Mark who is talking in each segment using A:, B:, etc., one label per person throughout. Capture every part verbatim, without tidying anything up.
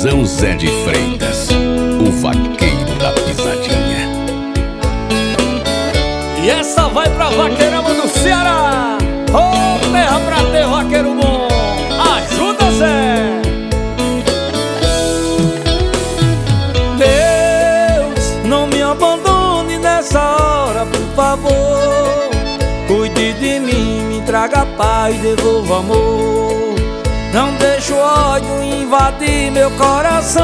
A: Forrozão Zé de Freitas, o vaqueiro da pisadinha.
B: E essa vai pra vaqueirama do Ceará. Ô, oh, terra pra ter vaqueiro bom. Ajuda, Zé. Deus, não me abandone nessa hora, por favor. Cuide de mim, me traga paz, devolva amor. Não deixe o ódio invadir meu coração.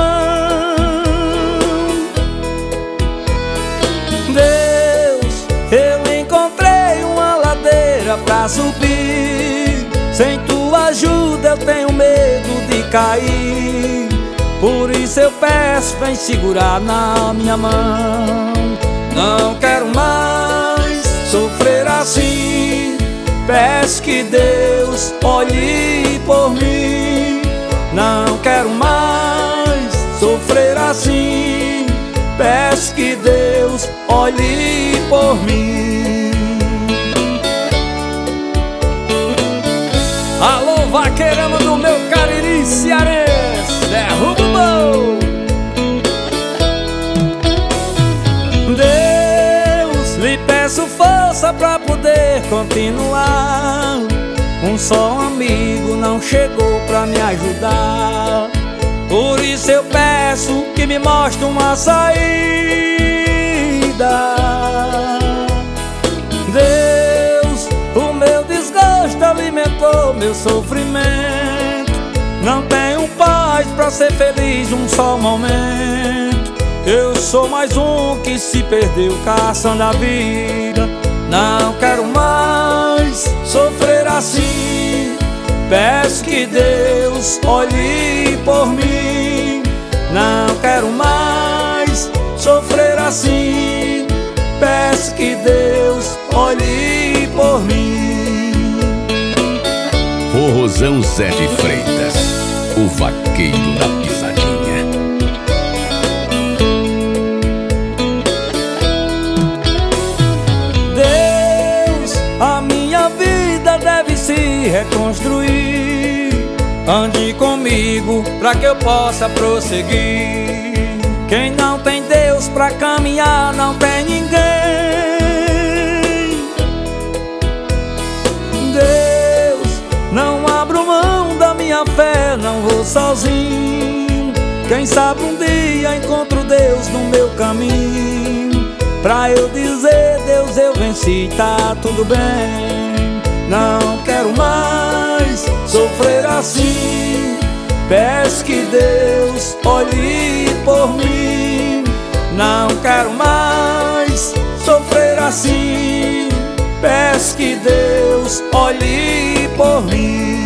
B: Deus, eu encontrei uma ladeira pra subir. Sem tua ajuda eu tenho medo de cair. Por isso eu peço, vem segurar na minha mão. Não quero mais sofrer assim. Peço que Deus olhe por mim. Não quero mais sofrer assim. Peço que Deus olhe por mim. Alô, vaqueirama do meu Cariri cearense, derruba o bom. Deus, lhe peço força pra poder continuar. Um só amigo não chegou pra me ajudar. Por isso eu peço que me mostre uma saída. Deus, o meu desgosto alimentou meu sofrimento. Não tenho paz pra ser feliz um só momento. Eu sou mais um que se perdeu caçando a vida. Não quero mais sofrer assim. Peço que Deus olhe por mim. Não quero mais sofrer assim. Peço que Deus olhe por mim.
A: Forrozão Zé de Freitas, o vaqueiro da pisadinha.
B: A minha vida deve se reconstruir. Ande comigo pra que eu possa prosseguir. Quem não tem Deus pra caminhar não tem ninguém. Deus, não abro mão da minha fé, não vou sozinho. Quem sabe um dia encontro Deus no meu caminho. Pra eu dizer, Deus, eu venci, tá tudo bem. Não quero mais sofrer assim. Peço que Deus olhe por mim. Não quero mais sofrer assim. Peço que Deus olhe por mim.